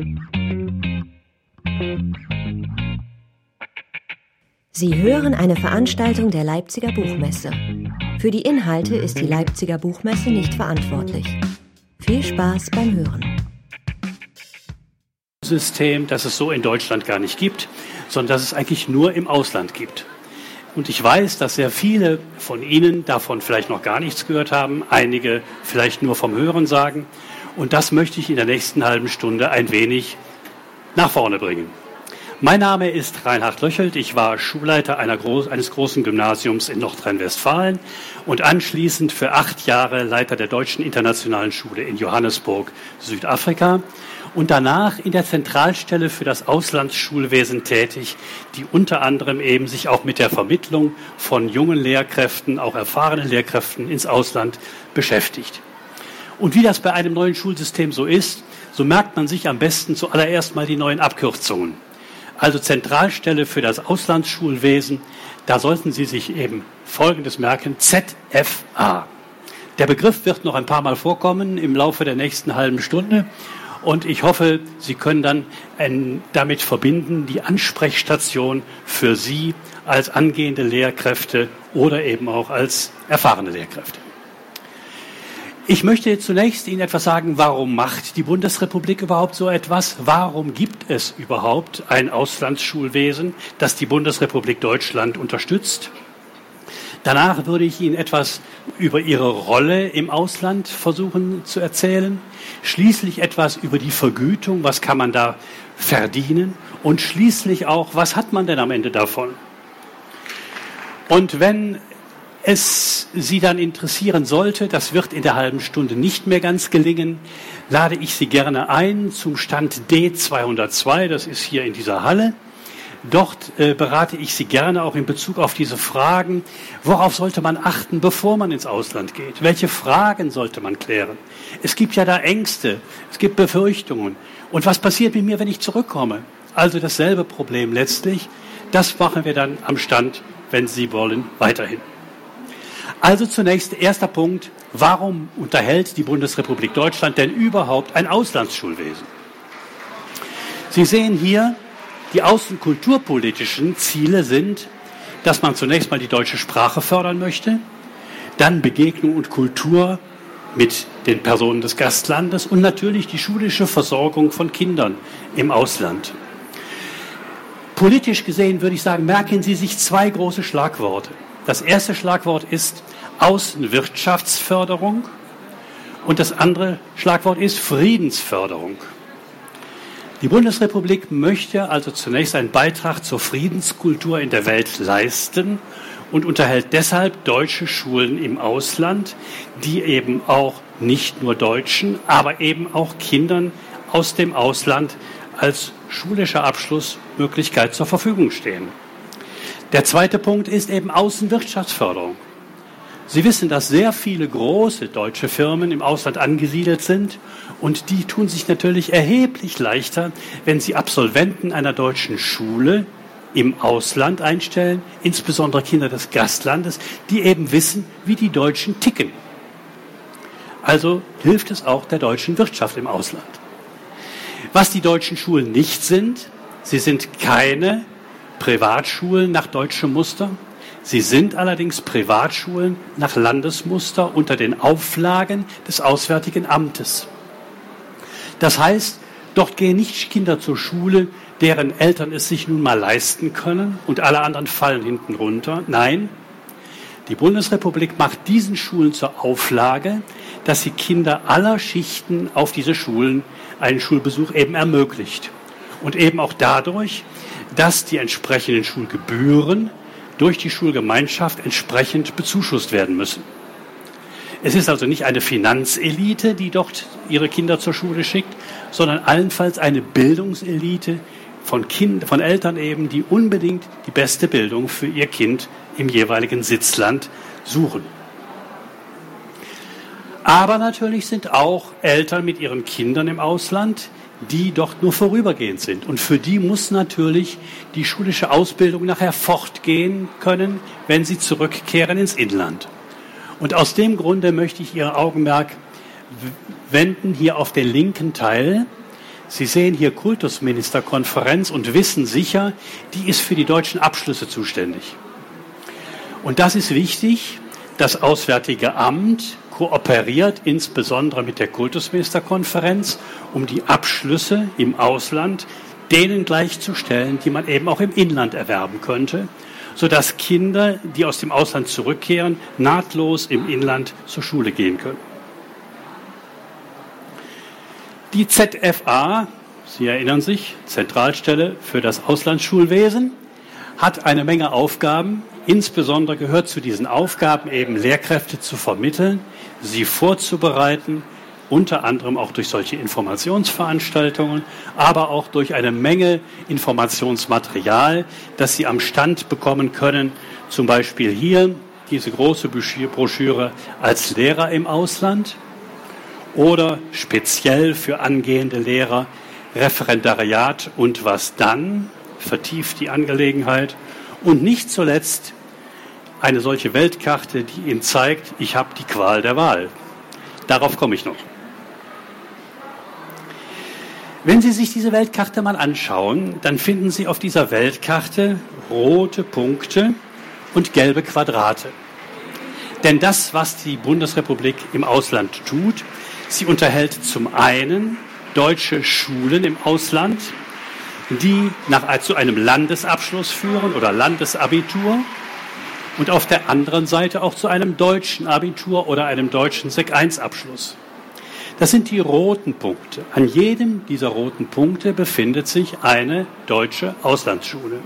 Sie hören eine Veranstaltung der Leipziger Buchmesse. Für die Inhalte ist die Leipziger Buchmesse nicht verantwortlich. Viel Spaß beim Hören. System, das es so in Deutschland gar nicht gibt, sondern das es eigentlich nur im Ausland gibt. Und ich weiß, dass sehr viele von Ihnen davon vielleicht noch gar nichts gehört haben, einige vielleicht nur vom Hören sagen. Und das möchte ich in der nächsten halben Stunde ein wenig nach vorne bringen. Mein Name ist Reinhard Löchelt. Ich war Schulleiter eines großen Gymnasiums in Nordrhein-Westfalen und anschließend für 8 Jahre Leiter der Deutschen Internationalen Schule in Johannesburg, Südafrika. Und danach in der Zentralstelle für das Auslandsschulwesen tätig, die unter anderem eben sich auch mit der Vermittlung von jungen Lehrkräften, auch erfahrenen Lehrkräften ins Ausland beschäftigt. Und wie das bei einem neuen Schulsystem so ist, so merkt man sich am besten zuallererst mal die neuen Abkürzungen. Also Zentralstelle für das Auslandsschulwesen, da sollten Sie sich eben Folgendes merken, ZFA. Der Begriff wird noch ein paar Mal vorkommen im Laufe der nächsten halben Stunde. Und ich hoffe, Sie können dann damit verbinden, die Ansprechstation für Sie als angehende Lehrkräfte oder eben auch als erfahrene Lehrkräfte. Ich möchte zunächst Ihnen etwas sagen, warum macht die Bundesrepublik überhaupt so etwas? Warum gibt es überhaupt ein Auslandsschulwesen, das die Bundesrepublik Deutschland unterstützt? Danach würde ich Ihnen etwas über Ihre Rolle im Ausland versuchen zu erzählen. Schließlich etwas über die Vergütung, was kann man da verdienen? Und schließlich auch, was hat man denn am Ende davon? Und wenn es Sie dann interessieren sollte, das wird in der halben Stunde nicht mehr ganz gelingen, lade ich Sie gerne ein zum Stand D202, das ist hier in dieser Halle. Dort berate ich Sie gerne auch in Bezug auf diese Fragen. Worauf sollte man achten, bevor man ins Ausland geht? Welche Fragen sollte man klären? Es gibt ja da Ängste, es gibt Befürchtungen. Und was passiert mit mir, wenn ich zurückkomme? Also dasselbe Problem letztlich. Das machen wir dann am Stand, wenn Sie wollen, weiterhin. Also zunächst erster Punkt. Warum unterhält die Bundesrepublik Deutschland denn überhaupt ein Auslandsschulwesen? Sie sehen hier, die außenkulturpolitischen Ziele sind, dass man zunächst mal die deutsche Sprache fördern möchte, dann Begegnung und Kultur mit den Personen des Gastlandes und natürlich die schulische Versorgung von Kindern im Ausland. Politisch gesehen würde ich sagen, merken Sie sich 2 große Schlagworte. Das erste Schlagwort ist Außenwirtschaftsförderung und das andere Schlagwort ist Friedensförderung. Die Bundesrepublik möchte also zunächst einen Beitrag zur Friedenskultur in der Welt leisten und unterhält deshalb deutsche Schulen im Ausland, die eben auch nicht nur Deutschen, aber eben auch Kindern aus dem Ausland als schulische Abschlussmöglichkeit zur Verfügung stehen. Der zweite Punkt ist eben Außenwirtschaftsförderung. Sie wissen, dass sehr viele große deutsche Firmen im Ausland angesiedelt sind und die tun sich natürlich erheblich leichter, wenn sie Absolventen einer deutschen Schule im Ausland einstellen, insbesondere Kinder des Gastlandes, die eben wissen, wie die Deutschen ticken. Also hilft es auch der deutschen Wirtschaft im Ausland. Was die deutschen Schulen nicht sind, sie sind keine Privatschulen nach deutschem Muster. Sie sind allerdings Privatschulen nach Landesmuster unter den Auflagen des Auswärtigen Amtes. Das heißt, dort gehen nicht Kinder zur Schule, deren Eltern es sich nun mal leisten können und alle anderen fallen hinten runter. Nein, die Bundesrepublik macht diesen Schulen zur Auflage, dass sie Kinder aller Schichten auf diese Schulen einen Schulbesuch eben ermöglicht. Und eben auch dadurch, dass die entsprechenden Schulgebühren durch die Schulgemeinschaft entsprechend bezuschusst werden müssen. Es ist also nicht eine Finanzelite, die dort ihre Kinder zur Schule schickt, sondern allenfalls eine Bildungselite von Eltern eben, die unbedingt die beste Bildung für ihr Kind im jeweiligen Sitzland suchen. Aber natürlich sind auch Eltern mit ihren Kindern im Ausland, die dort nur vorübergehend sind. Und für die muss natürlich die schulische Ausbildung nachher fortgehen können, wenn sie zurückkehren ins Inland. Und aus dem Grunde möchte ich Ihr Augenmerk wenden hier auf den linken Teil. Sie sehen hier Kultusministerkonferenz und wissen sicher, die ist für die deutschen Abschlüsse zuständig. Und das ist wichtig. Das Auswärtige Amt kooperiert insbesondere mit der Kultusministerkonferenz, um die Abschlüsse im Ausland denen gleichzustellen, die man eben auch im Inland erwerben könnte, sodass Kinder, die aus dem Ausland zurückkehren, nahtlos im Inland zur Schule gehen können. Die ZFA, Sie erinnern sich, Zentralstelle für das Auslandsschulwesen, hat eine Menge Aufgaben. Insbesondere gehört zu diesen Aufgaben eben Lehrkräfte zu vermitteln, sie vorzubereiten, unter anderem auch durch solche Informationsveranstaltungen, aber auch durch eine Menge Informationsmaterial, das Sie am Stand bekommen können. Zum Beispiel hier diese große Broschüre als Lehrer im Ausland oder speziell für angehende Lehrer Referendariat und was dann, vertieft die Angelegenheit. Und nicht zuletzt eine solche Weltkarte, die Ihnen zeigt, ich habe die Qual der Wahl. Darauf komme ich noch. Wenn Sie sich diese Weltkarte mal anschauen, dann finden Sie auf dieser Weltkarte rote Punkte und gelbe Quadrate. Denn das, was die Bundesrepublik im Ausland tut, sie unterhält zum einen deutsche Schulen im Ausland, die zu einem Landesabschluss führen oder Landesabitur und auf der anderen Seite auch zu einem deutschen Abitur oder einem deutschen Sek-1-Abschluss. Das sind die roten Punkte. An jedem dieser roten Punkte befindet sich eine deutsche Auslandsschule.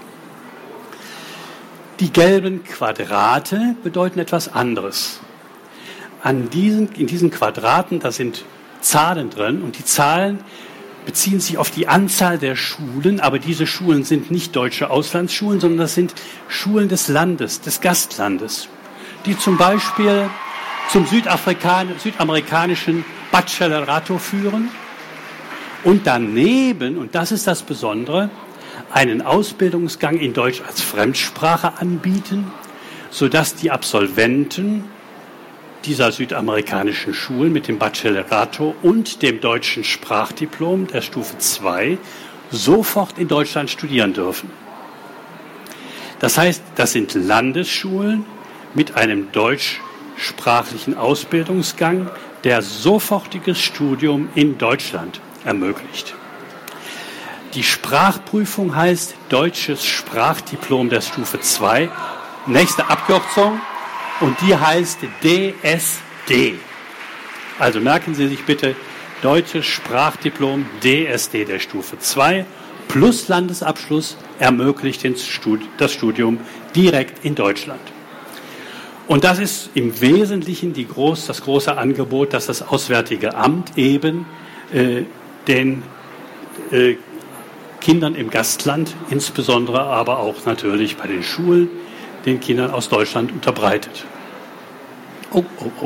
Die gelben Quadrate bedeuten etwas anderes. In diesen Quadraten, da sind Zahlen drin und die Zahlen beziehen sich auf die Anzahl der Schulen, aber diese Schulen sind nicht deutsche Auslandsschulen, sondern das sind Schulen des Landes, des Gastlandes, die zum Beispiel zum südamerikanischen Bachillerato führen und daneben, und das ist das Besondere, einen Ausbildungsgang in Deutsch als Fremdsprache anbieten, sodass die Absolventen dieser südamerikanischen Schulen mit dem Bachillerato und dem deutschen Sprachdiplom der Stufe 2 sofort in Deutschland studieren dürfen. Das heißt, das sind Landesschulen mit einem deutschsprachlichen Ausbildungsgang, der sofortiges Studium in Deutschland ermöglicht. Die Sprachprüfung heißt Deutsches Sprachdiplom der Stufe 2. Nächste Abkürzung. Und die heißt DSD. Also merken Sie sich bitte, Deutsches Sprachdiplom DSD der Stufe 2 plus Landesabschluss ermöglicht das Studium direkt in Deutschland. Und das ist im Wesentlichen das große Angebot, das das Auswärtige Amt eben den Kindern im Gastland, insbesondere aber auch natürlich bei den Schulen, den Kindern aus Deutschland unterbreitet. Oh.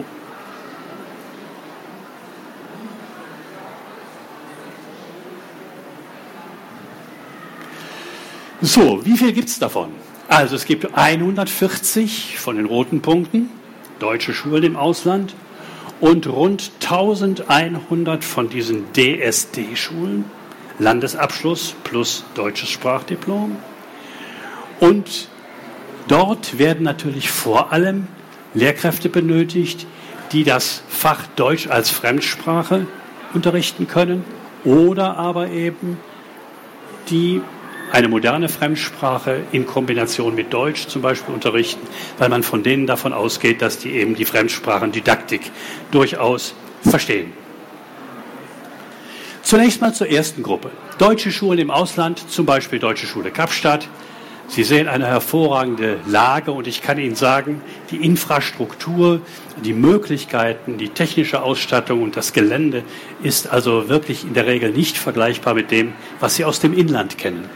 So, wie viel gibt es davon? Also es gibt 140 von den roten Punkten, deutsche Schulen im Ausland, und rund 1100 von diesen DSD-Schulen, Landesabschluss plus deutsches Sprachdiplom. Und dort werden natürlich vor allem Lehrkräfte benötigt, die das Fach Deutsch als Fremdsprache unterrichten können oder aber eben die eine moderne Fremdsprache in Kombination mit Deutsch zum Beispiel unterrichten, weil man von denen davon ausgeht, dass die eben die Fremdsprachendidaktik durchaus verstehen. Zunächst mal zur ersten Gruppe. Deutsche Schulen im Ausland, zum Beispiel Deutsche Schule Kapstadt. Sie sehen eine hervorragende Lage und ich kann Ihnen sagen, die Infrastruktur, die Möglichkeiten, die technische Ausstattung und das Gelände ist also wirklich in der Regel nicht vergleichbar mit dem, was Sie aus dem Inland kennen.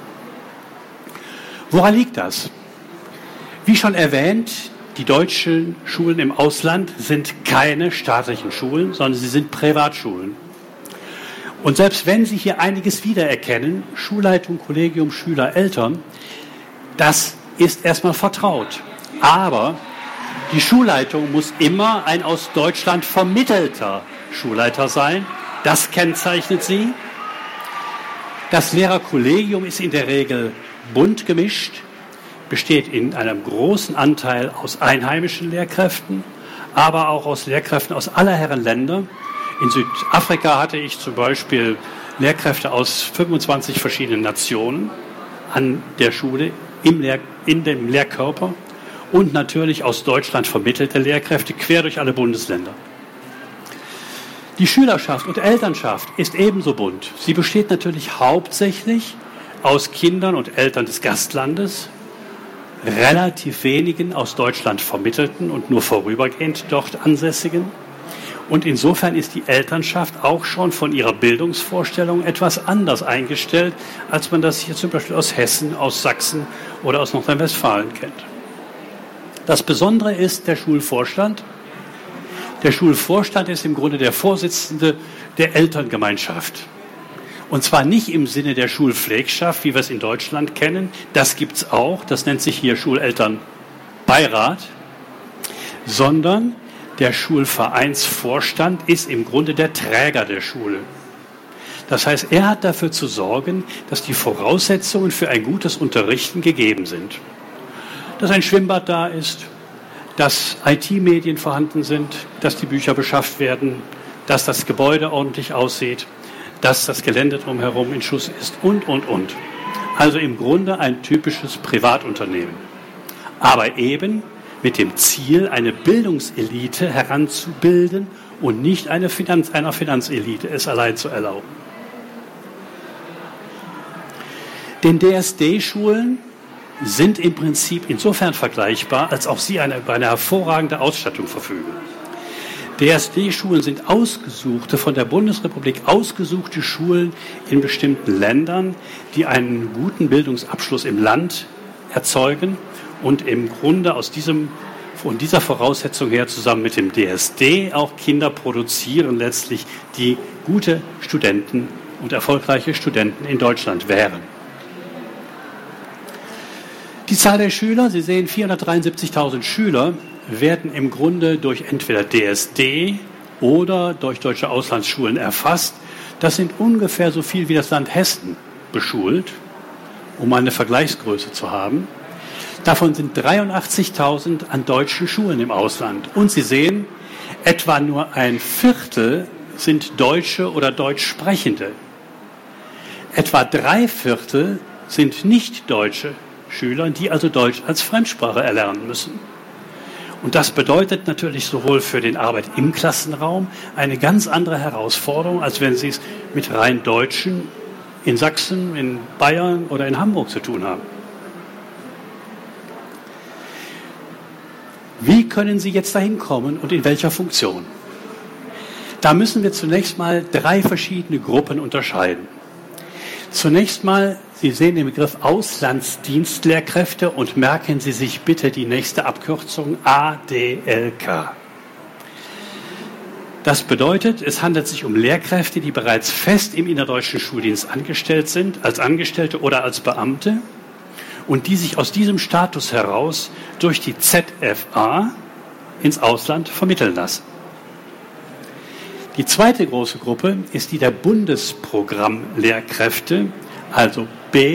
Woran liegt das? Wie schon erwähnt, die deutschen Schulen im Ausland sind keine staatlichen Schulen, sondern sie sind Privatschulen. Und selbst wenn Sie hier einiges wiedererkennen, Schulleitung, Kollegium, Schüler, Eltern, das ist erstmal vertraut. Aber die Schulleitung muss immer ein aus Deutschland vermittelter Schulleiter sein. Das kennzeichnet sie. Das Lehrerkollegium ist in der Regel bunt gemischt, besteht in einem großen Anteil aus einheimischen Lehrkräften, aber auch aus Lehrkräften aus aller Herren Länder. In Südafrika hatte ich zum Beispiel Lehrkräfte aus 25 verschiedenen Nationen an der Schule, in dem Lehrkörper und natürlich aus Deutschland vermittelte Lehrkräfte quer durch alle Bundesländer. Die Schülerschaft und Elternschaft ist ebenso bunt. Sie besteht natürlich hauptsächlich aus Kindern und Eltern des Gastlandes, relativ wenigen aus Deutschland vermittelten und nur vorübergehend dort Ansässigen. Und insofern ist die Elternschaft auch schon von ihrer Bildungsvorstellung etwas anders eingestellt, als man das hier zum Beispiel aus Hessen, aus Sachsen oder aus Nordrhein-Westfalen kennt. Das Besondere ist der Schulvorstand. Der Schulvorstand ist im Grunde der Vorsitzende der Elterngemeinschaft. Und zwar nicht im Sinne der Schulpflegschaft, wie wir es in Deutschland kennen. Das gibt es auch, das nennt sich hier Schulelternbeirat, sondern der Schulvereinsvorstand ist im Grunde der Träger der Schule. Das heißt, er hat dafür zu sorgen, dass die Voraussetzungen für ein gutes Unterrichten gegeben sind. Dass ein Schwimmbad da ist, dass IT-Medien vorhanden sind, dass die Bücher beschafft werden, dass das Gebäude ordentlich aussieht, dass das Gelände drumherum in Schuss ist und. Also im Grunde ein typisches Privatunternehmen. Aber eben mit dem Ziel, eine Bildungselite heranzubilden und nicht einer Finanzelite es allein zu erlauben. Den DSD-Schulen sind im Prinzip insofern vergleichbar, als auch sie über eine hervorragende Ausstattung verfügen. DSD-Schulen sind von der Bundesrepublik ausgesuchte Schulen in bestimmten Ländern, die einen guten Bildungsabschluss im Land erzeugen und im Grunde von dieser Voraussetzung her zusammen mit dem DSD auch Kinder produzieren letztlich, die gute Studenten und erfolgreiche Studenten in Deutschland wären. Die Zahl der Schüler, Sie sehen 473.000 Schüler, werden im Grunde durch entweder DSD oder durch deutsche Auslandsschulen erfasst. Das sind ungefähr so viel wie das Land Hessen beschult, um eine Vergleichsgröße zu haben. Davon sind 83.000 an deutschen Schulen im Ausland. Und Sie sehen, etwa nur ein Viertel sind Deutsche oder Deutschsprechende. Etwa 3/4 sind nicht deutsche Schüler, die also Deutsch als Fremdsprache erlernen müssen. Und das bedeutet natürlich sowohl für den Arbeit im Klassenraum eine ganz andere Herausforderung, als wenn Sie es mit rein Deutschen in Sachsen, in Bayern oder in Hamburg zu tun haben. Wie können Sie jetzt dahin kommen und in welcher Funktion? Da müssen wir zunächst mal 3 verschiedene Gruppen unterscheiden. Zunächst mal, Sie sehen den Begriff Auslandsdienstlehrkräfte und merken Sie sich bitte die nächste Abkürzung ADLK. Das bedeutet, es handelt sich um Lehrkräfte, die bereits fest im innerdeutschen Schuldienst angestellt sind, als Angestellte oder als Beamte, und die sich aus diesem Status heraus durch die ZFA ins Ausland vermitteln lassen. Die zweite große Gruppe ist die der Bundesprogrammlehrkräfte, also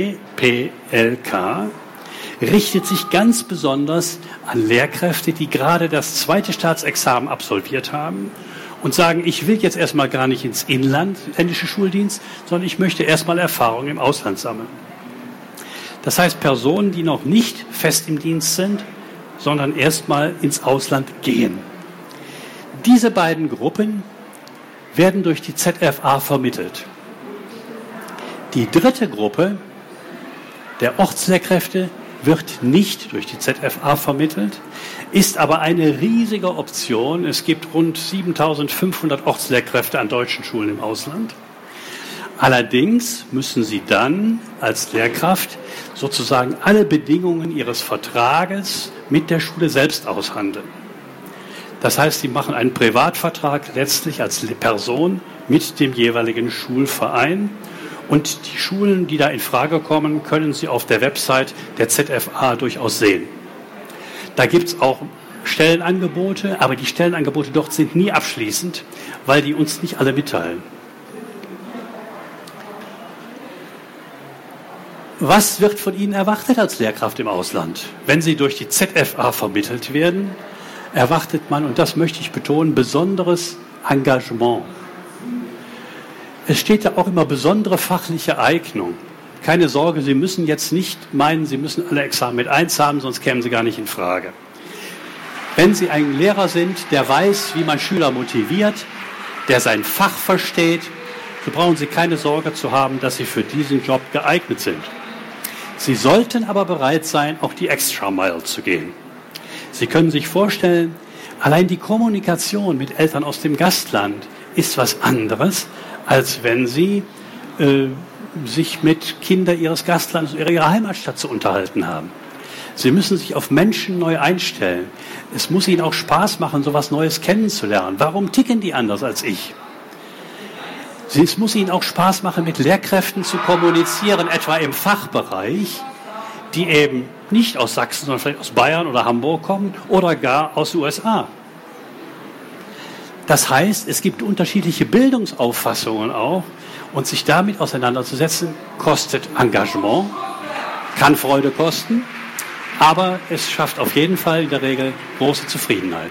BPLK, richtet sich ganz besonders an Lehrkräfte, die gerade das zweite Staatsexamen absolviert haben und sagen, ich will jetzt erstmal gar nicht ins inländische Schuldienst, sondern ich möchte erstmal Erfahrung im Ausland sammeln. Das heißt, Personen, die noch nicht fest im Dienst sind, sondern erstmal ins Ausland gehen. Diese beiden Gruppen werden durch die ZFA vermittelt. Die dritte Gruppe der Ortslehrkräfte wird nicht durch die ZFA vermittelt, ist aber eine riesige Option. Es gibt rund 7.500 Ortslehrkräfte an deutschen Schulen im Ausland. Allerdings müssen sie dann als Lehrkraft sozusagen alle Bedingungen ihres Vertrages mit der Schule selbst aushandeln. Das heißt, sie machen einen Privatvertrag letztlich als Person mit dem jeweiligen Schulverein. Und die Schulen, die da in Frage kommen, können Sie auf der Website der ZFA durchaus sehen. Da gibt es auch Stellenangebote, aber die Stellenangebote dort sind nie abschließend, weil die uns nicht alle mitteilen. Was wird von Ihnen erwartet als Lehrkraft im Ausland? Wenn Sie durch die ZFA vermittelt werden, erwartet man, und das möchte ich betonen, besonderes Engagement. Es steht da auch immer besondere fachliche Eignung. Keine Sorge, Sie müssen jetzt nicht meinen, Sie müssen alle Examen mit 1 haben, sonst kämen Sie gar nicht in Frage. Wenn Sie ein Lehrer sind, der weiß, wie man Schüler motiviert, der sein Fach versteht, so brauchen Sie keine Sorge zu haben, dass Sie für diesen Job geeignet sind. Sie sollten aber bereit sein, auch die Extra Mile zu gehen. Sie können sich vorstellen, allein die Kommunikation mit Eltern aus dem Gastland ist was anderes, als wenn Sie sich mit Kindern Ihres Gastlandes oder Ihrer Heimatstadt zu unterhalten haben. Sie müssen sich auf Menschen neu einstellen. Es muss Ihnen auch Spaß machen, so etwas Neues kennenzulernen. Warum ticken die anders als ich? Es muss Ihnen auch Spaß machen, mit Lehrkräften zu kommunizieren, etwa im Fachbereich, die eben nicht aus Sachsen, sondern vielleicht aus Bayern oder Hamburg kommen oder gar aus den USA. Das heißt, es gibt unterschiedliche Bildungsauffassungen auch, und sich damit auseinanderzusetzen, kostet Engagement, kann Freude kosten, aber es schafft auf jeden Fall in der Regel große Zufriedenheit.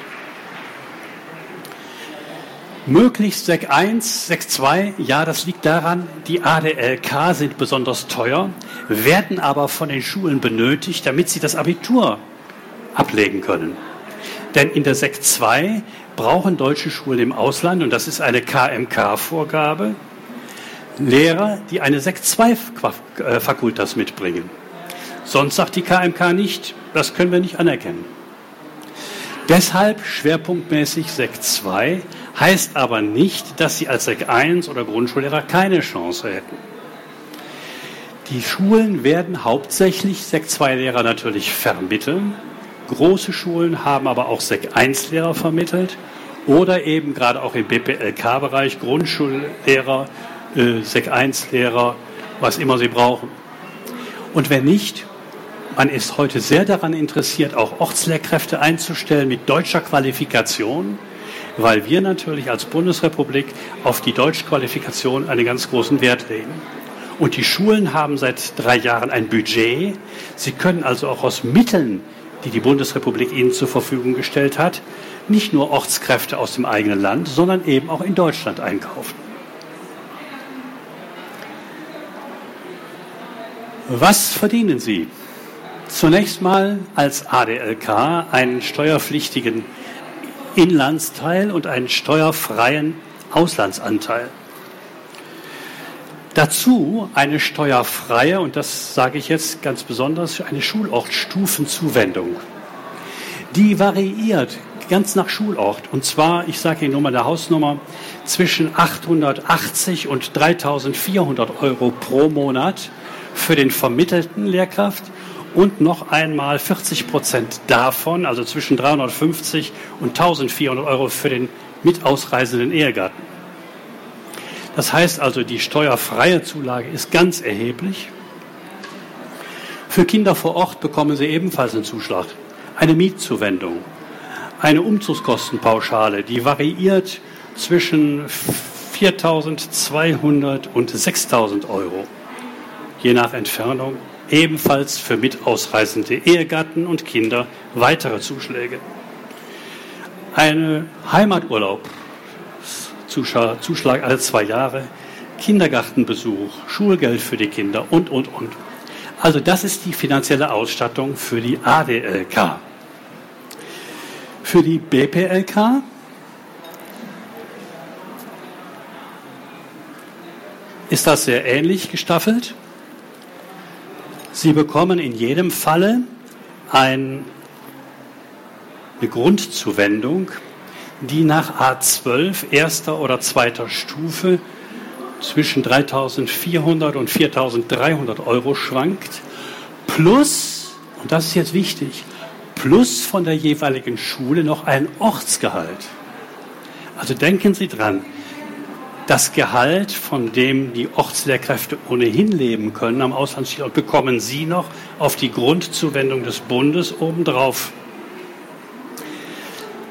Möglichst Sek 1, Sek 2, ja, das liegt daran, die ADLK sind besonders teuer, werden aber von den Schulen benötigt, damit sie das Abitur ablegen können. Denn in der Sek 2 brauchen deutsche Schulen im Ausland, und das ist eine KMK-Vorgabe, Lehrer, die eine Sek 2 Fakultas mitbringen. Sonst sagt die KMK nicht, das können wir nicht anerkennen. Deshalb schwerpunktmäßig Sek 2, heißt aber nicht, dass Sie als Sek 1 oder Grundschullehrer keine Chance hätten. Die Schulen werden hauptsächlich Sek 2 Lehrer natürlich vermitteln. Große Schulen haben aber auch Sek 1 Lehrer vermittelt oder eben gerade auch im BPLK-Bereich Grundschullehrer, Sek 1 Lehrer, was immer sie brauchen. Und wenn nicht, man ist heute sehr daran interessiert, auch Ortslehrkräfte einzustellen mit deutscher Qualifikation, weil wir natürlich als Bundesrepublik auf die Deutschqualifikation einen ganz großen Wert legen. Und die Schulen haben seit 3 Jahren ein Budget. Sie können also auch aus Mitteln, die die Bundesrepublik ihnen zur Verfügung gestellt hat, nicht nur Ortskräfte aus dem eigenen Land, sondern eben auch in Deutschland einkaufen. Was verdienen Sie? Zunächst mal als ADLK einen steuerpflichtigen Inlandsteil und einen steuerfreien Auslandsanteil. Dazu eine steuerfreie, und das sage ich jetzt ganz besonders, eine Schulortstufenzuwendung. Die variiert ganz nach Schulort. Und zwar, ich sage Ihnen nur mal eine Hausnummer, zwischen 880 und 3.400 Euro pro Monat für den vermittelten Lehrkraft und noch einmal 40% davon, also zwischen 350 und 1.400 Euro für den mit ausreisenden Ehegatten. Das heißt also, die steuerfreie Zulage ist ganz erheblich. Für Kinder vor Ort bekommen sie ebenfalls einen Zuschlag, eine Mietzuwendung, eine Umzugskostenpauschale, die variiert zwischen 4.200 und 6.000 Euro, je nach Entfernung. Ebenfalls für mit ausreisende Ehegatten und Kinder weitere Zuschläge. Eine Heimaturlaub, Zuschlag alle 2 Jahre, Kindergartenbesuch, Schulgeld für die Kinder und. Also das ist die finanzielle Ausstattung für die ADLK. Für die BPLK ist das sehr ähnlich gestaffelt. Sie bekommen in jedem Falle eine Grundzuwendung, die nach A12 erster oder zweiter Stufe zwischen 3.400 und 4.300 Euro schwankt, plus, und das ist jetzt wichtig, plus von der jeweiligen Schule noch ein Ortsgehalt. Also denken Sie dran, das Gehalt, von dem die Ortslehrkräfte ohnehin leben können am Auslandsstandort, bekommen Sie noch auf die Grundzuwendung des Bundes obendrauf.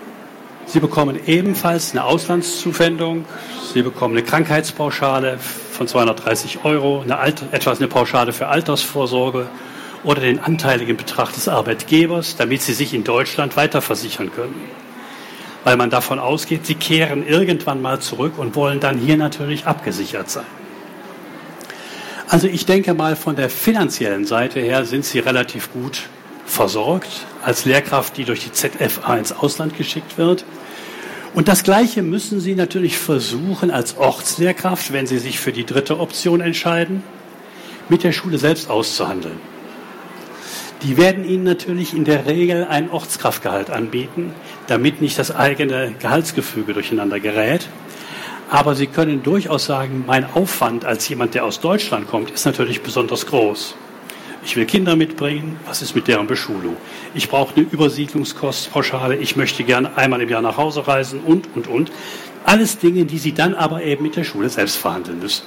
Sie bekommen ebenfalls eine Auslandszuwendung, Sie bekommen eine Krankheitspauschale, von 230 €, eine Pauschale für Altersvorsorge oder den anteiligen Betrag des Arbeitgebers, damit sie sich in Deutschland weiterversichern können. Weil man davon ausgeht, sie kehren irgendwann mal zurück und wollen dann hier natürlich abgesichert sein. Also ich denke mal, von der finanziellen Seite her sind sie relativ gut versorgt als Lehrkraft, die durch die ZFA ins Ausland geschickt wird. Und das Gleiche müssen Sie natürlich versuchen als Ortslehrkraft, wenn Sie sich für die dritte Option entscheiden, mit der Schule selbst auszuhandeln. Die werden Ihnen natürlich in der Regel ein Ortskraftgehalt anbieten, damit nicht das eigene Gehaltsgefüge durcheinander gerät. Aber Sie können durchaus sagen, mein Aufwand als jemand, der aus Deutschland kommt, ist natürlich besonders groß. Ich will Kinder mitbringen, was ist mit deren Beschulung? Ich brauche eine Übersiedlungskostpauschale, ich möchte gerne einmal im Jahr nach Hause reisen und. Alles Dinge, die Sie dann aber eben mit der Schule selbst verhandeln müssen.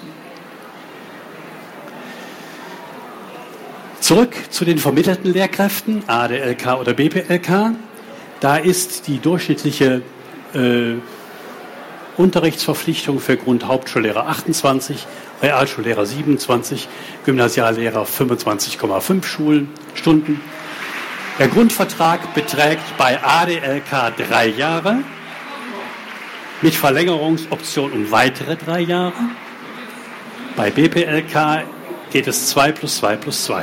Zurück zu den vermittelten Lehrkräften, ADLK oder BPLK. Da ist die durchschnittliche Unterrichtsverpflichtung für Grundhauptschullehrer 28, Realschullehrer 27, Gymnasiallehrer 25,5 Stunden. Der Grundvertrag beträgt bei ADLK 3 Jahre, mit Verlängerungsoption um weitere 3 Jahre. Bei BPLK geht es 2 + 2 + 2.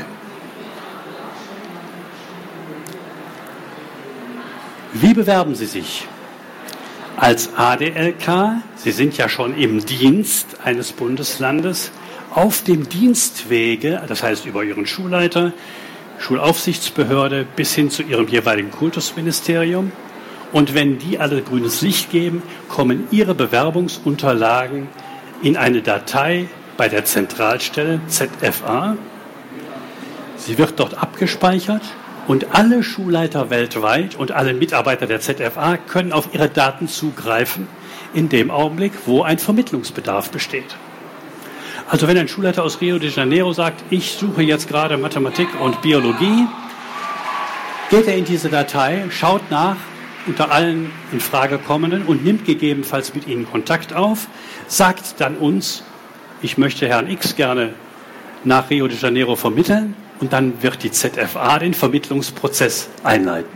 Wie bewerben Sie sich? Als ADLK, Sie sind ja schon im Dienst eines Bundeslandes, auf dem Dienstwege, das heißt über Ihren Schulleiter, Schulaufsichtsbehörde bis hin zu Ihrem jeweiligen Kultusministerium. Und wenn die alle grünes Licht geben, kommen Ihre Bewerbungsunterlagen in eine Datei bei der Zentralstelle ZFA. Sie wird dort abgespeichert. Und alle Schulleiter weltweit und alle Mitarbeiter der ZFA können auf ihre Daten zugreifen, in dem Augenblick, wo ein Vermittlungsbedarf besteht. Also wenn ein Schulleiter aus Rio de Janeiro sagt, ich suche jetzt gerade Mathematik und Biologie, geht er in diese Datei, schaut nach unter allen in Frage kommenden und nimmt gegebenenfalls mit ihnen Kontakt auf, sagt dann uns, ich möchte Herrn X gerne nach Rio de Janeiro vermitteln. Und dann wird die ZFA den Vermittlungsprozess einleiten.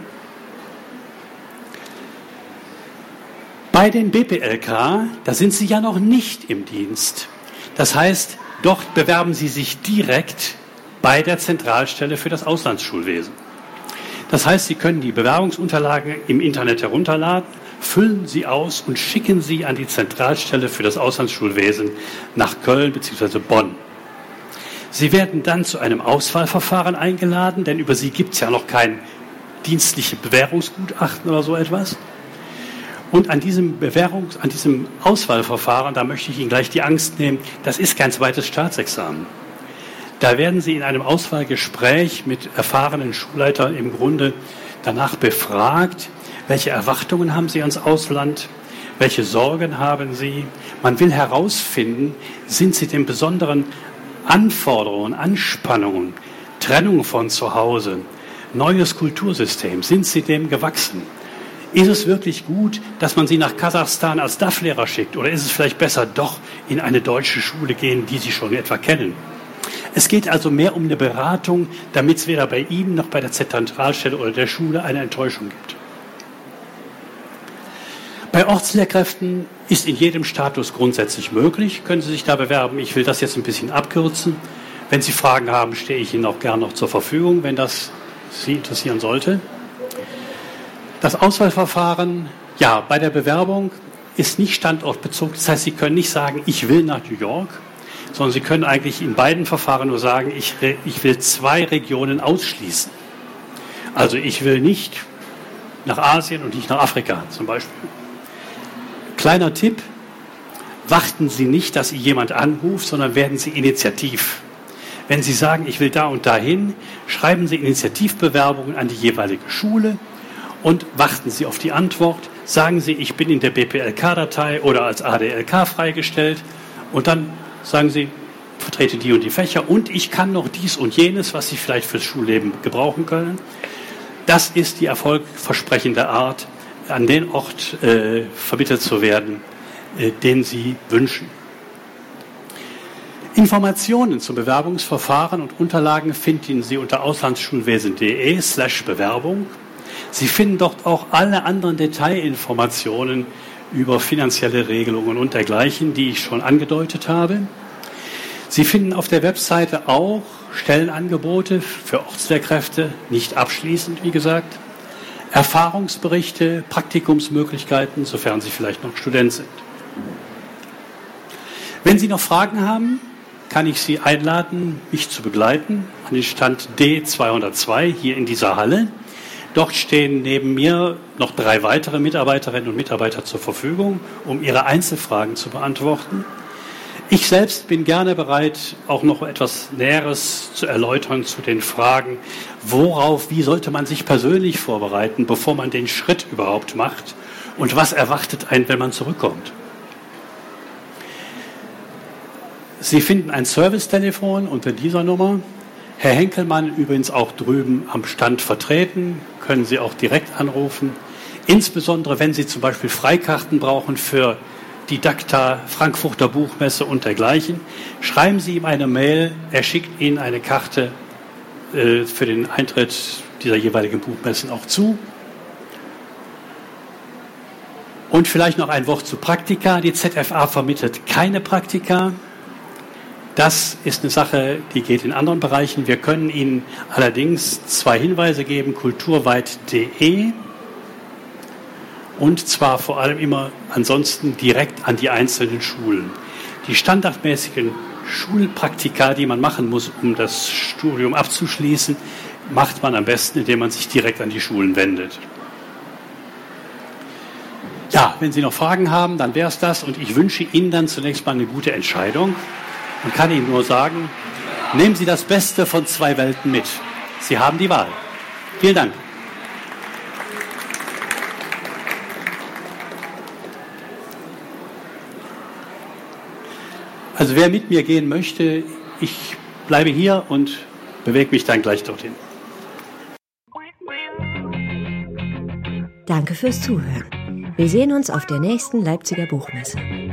Bei den BPLK, da sind Sie ja noch nicht im Dienst. Das heißt, dort bewerben Sie sich direkt bei der Zentralstelle für das Auslandsschulwesen. Das heißt, Sie können die Bewerbungsunterlagen im Internet herunterladen, füllen sie aus und schicken sie an die Zentralstelle für das Auslandsschulwesen nach Köln bzw. Bonn. Sie werden dann zu einem Auswahlverfahren eingeladen, denn über Sie gibt es ja noch kein dienstliches Bewährungsgutachten oder so etwas. Und an diesem Auswahlverfahren, da möchte ich Ihnen gleich die Angst nehmen, das ist kein zweites Staatsexamen. Da werden Sie in einem Auswahlgespräch mit erfahrenen Schulleitern im Grunde danach befragt, welche Erwartungen haben Sie ans Ausland, welche Sorgen haben Sie. Man will herausfinden, sind Sie den besonderen Anforderungen, Anspannungen, Trennung von zu Hause, neues Kultursystem, sind Sie dem gewachsen? Ist es wirklich gut, dass man Sie nach Kasachstan als DAF-Lehrer schickt? Oder ist es vielleicht besser, doch in eine deutsche Schule gehen, die Sie schon etwa kennen? Es geht also mehr um eine Beratung, damit es weder bei Ihnen noch bei der Zentralstelle oder der Schule eine Enttäuschung gibt. Bei Ortslehrkräften ist in jedem Status grundsätzlich möglich, können Sie sich da bewerben. Ich will das jetzt ein bisschen abkürzen. Wenn Sie Fragen haben, stehe ich Ihnen auch gerne noch zur Verfügung, wenn das Sie interessieren sollte. Das Auswahlverfahren, ja, bei der Bewerbung ist nicht standortbezogen. Das heißt, Sie können nicht sagen, ich will nach New York, sondern Sie können eigentlich in beiden Verfahren nur sagen, ich will 2 Regionen ausschließen. Also ich will nicht nach Asien und nicht nach Afrika zum Beispiel. Kleiner Tipp, warten Sie nicht, dass Sie jemand anruft, sondern werden Sie initiativ. Wenn Sie sagen, ich will da und dahin, schreiben Sie Initiativbewerbungen an die jeweilige Schule und warten Sie auf die Antwort. Sagen Sie, ich bin in der BPLK-Datei oder als ADLK freigestellt und dann sagen Sie, vertrete die und die Fächer und ich kann noch dies und jenes, was Sie vielleicht fürs Schulleben gebrauchen können. Das ist die erfolgversprechende Art, an den Ort vermittelt zu werden, den Sie wünschen. Informationen zum Bewerbungsverfahren und Unterlagen finden Sie unter auslandsschulwesen.de/Bewerbung. Sie finden dort auch alle anderen Detailinformationen über finanzielle Regelungen und dergleichen, die ich schon angedeutet habe. Sie finden auf der Webseite auch Stellenangebote für Ortslehrkräfte, nicht abschließend, wie gesagt, Erfahrungsberichte, Praktikumsmöglichkeiten, sofern Sie vielleicht noch Student sind. Wenn Sie noch Fragen haben, kann ich Sie einladen, mich zu begleiten an den Stand D202 hier in dieser Halle. Dort stehen neben mir noch 3 weitere Mitarbeiterinnen und Mitarbeiter zur Verfügung, um Ihre Einzelfragen zu beantworten. Ich selbst bin gerne bereit, auch noch etwas Näheres zu erläutern zu den Fragen, wie sollte man sich persönlich vorbereiten, bevor man den Schritt überhaupt macht und was erwartet einen, wenn man zurückkommt. Sie finden ein Servicetelefon unter dieser Nummer. Herr Henkelmann übrigens auch drüben am Stand vertreten, können Sie auch direkt anrufen. Insbesondere, wenn Sie zum Beispiel Freikarten brauchen für die DACTA, Frankfurter Buchmesse und dergleichen, schreiben Sie ihm eine Mail, er schickt Ihnen eine Karte für den Eintritt dieser jeweiligen Buchmessen auch zu. Und vielleicht noch ein Wort zu Praktika. Die ZFA vermittelt keine Praktika. Das ist eine Sache, die geht in anderen Bereichen. Wir können Ihnen allerdings 2 Hinweise geben, kulturweit.de und zwar vor allem immer ansonsten direkt an die einzelnen Schulen. Die standardmäßigen Schulpraktika, die man machen muss, um das Studium abzuschließen, macht man am besten, indem man sich direkt an die Schulen wendet. Ja, wenn Sie noch Fragen haben, dann wäre es das und ich wünsche Ihnen dann zunächst mal eine gute Entscheidung. Und kann Ihnen nur sagen, nehmen Sie das Beste von 2 Welten mit. Sie haben die Wahl. Vielen Dank. Also wer mit mir gehen möchte, ich bleibe hier und bewege mich dann gleich dorthin. Danke fürs Zuhören. Wir sehen uns auf der nächsten Leipziger Buchmesse.